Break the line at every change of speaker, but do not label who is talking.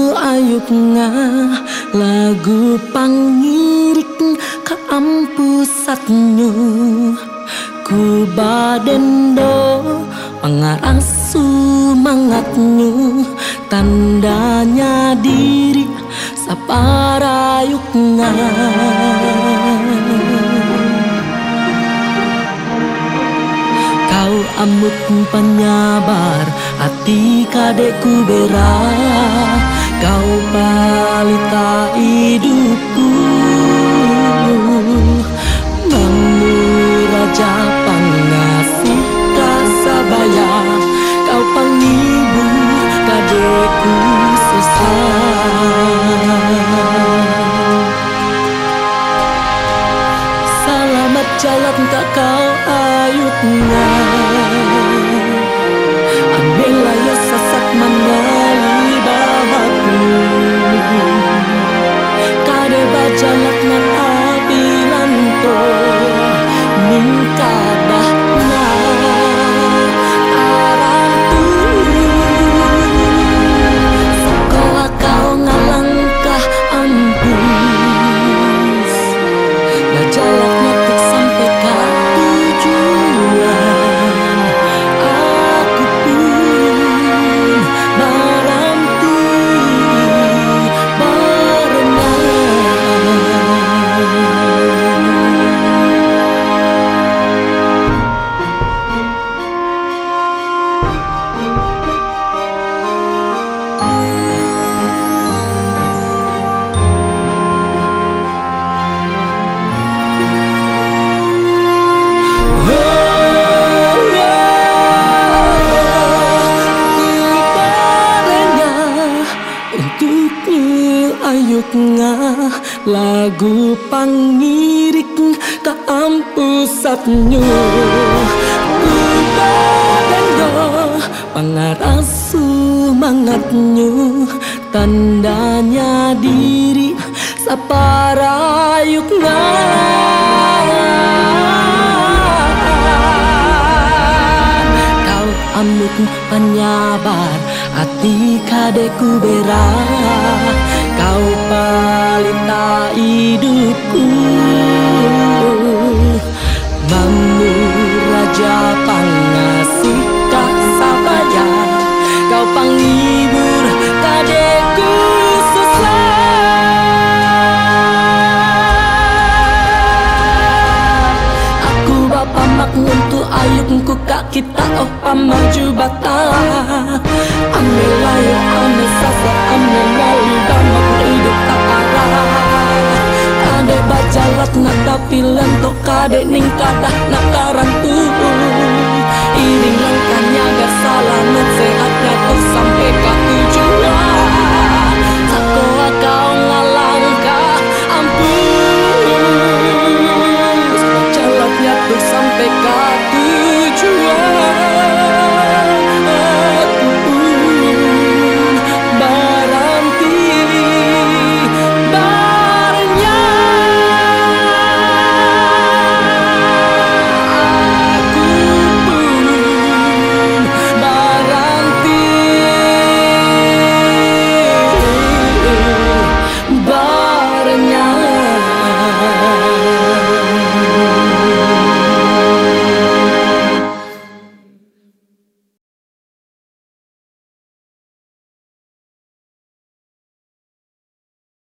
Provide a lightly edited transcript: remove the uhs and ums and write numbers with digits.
ayuk nga lagu pangirik kaampusatnyo ku badendo pangarang sumangatnyo tandanya diri saparayuk nga kau amut penyabar hati kadekku bera kau balita hidupku Mamu raja pengasih kasabaya kau penghibur kadekku selamat jalan tak kau ayutnya ambillah ya sesat mengali bahaku kade bajalat nan abilanto ningkadah na arantu sekolah kau ngalangkah ampus bajalatnya tak sampai ke tujuan aku pun berhenti ayuk nga lagu pangirik kaampusatnyo ku badendo pangarang sumangatnyo tandanya diri saparayuk nga kau amut penyabar hati kadekku bera kau balita hidupku Mamu raja pengasih kasabaya kau penghibur kadekku aku bapa maknuntu ayukku kak kita oh pamaju bata ambillah ya ambil sasa ambil lali damak hidup tak arah kade bajalat na tapi lentok kade ning kadah